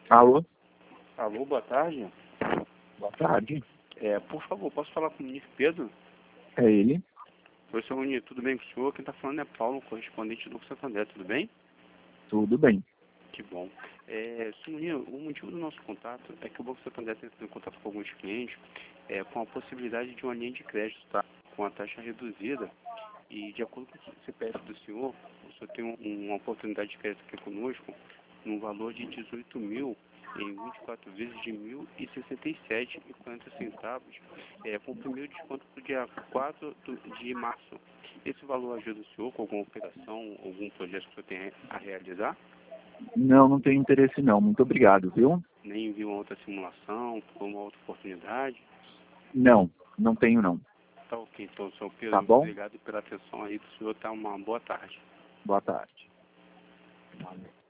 Alô? Alô, boa tarde. Boa tarde. Por favor, posso falar com o ministro Pedro? É ele? Oi, senhor Munir, tudo bem com o senhor? Quem está falando é Paulo, correspondente do Banco Santander, tudo bem? Tudo bem. Que bom. Senhor Munir, o motivo do nosso contato é que o Banco Santander está entrando em contato com alguns clientes com a possibilidade de uma linha de crédito, tá? Com a taxa reduzida. E de acordo com o CPF do senhor, o senhor tem uma oportunidade de crédito aqui conosco no valor de 18 mil em 24 vezes de R$ 1.067,40, com o primeiro desconto do dia 4 de março. Esse valor ajuda o senhor com alguma operação, algum projeto que o senhor tem a realizar? Não, não tenho interesse não. Muito obrigado, viu? Nem envia uma outra simulação, por uma outra oportunidade? Não, não tenho não. Tá ok, então, senhor Pedro, Tá muito bom? obrigado pela atenção aí do senhor, tá? Uma boa tarde. Boa tarde.